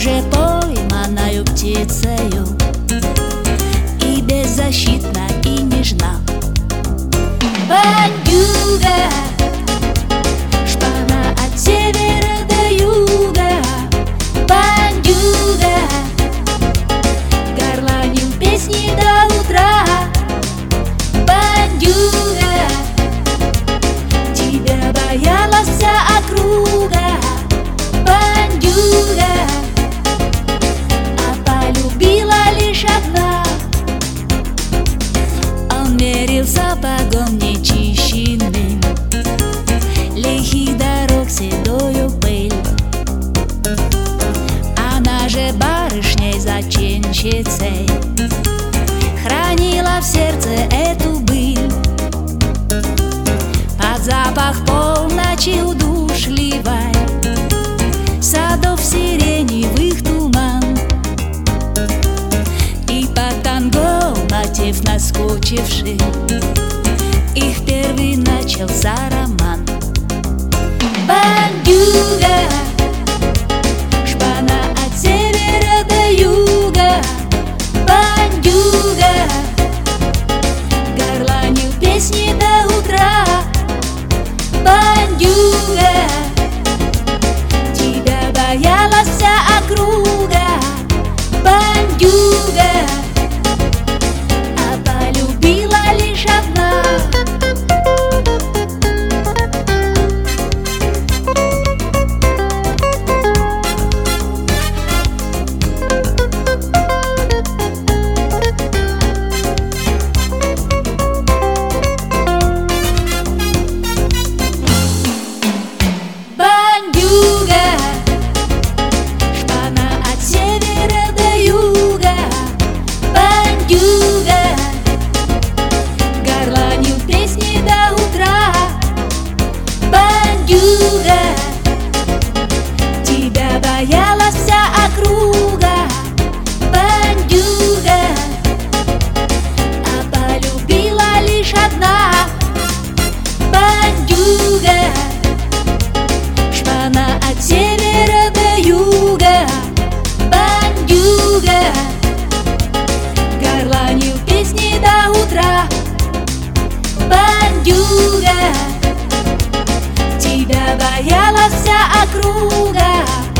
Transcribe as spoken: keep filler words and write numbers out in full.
же пойманою птицею, и беззащитна, и нежна. Бандюга, шпана от севера до юга. Бандюга, горланил песни до утра. Бандюга, тебя боялась вся округа. Бандюга, а полюбила лишь одна. Он мерил сапогом нечищенным лихих дорог седою пыль. Она же барышней зачинщицей хранила в сердце эту быль. Под запах полночи удушливой, садов сиреневых туман, и под танго мотив наскучивший, их первый начался роман. Бандюга, шпана от севера до юга. Бандюга, горланил песни до утра. Бандюга, тебя боялась вся округа. Бандюга, а полюбила лишь одна. Бандюга, тебя боялась вся округа. Бандюга, а полюбила лишь одна. Бандюга, шпана от севера до юга. Бандюга, горланил песни до утра. Бандюга, тебя боялась вся округа.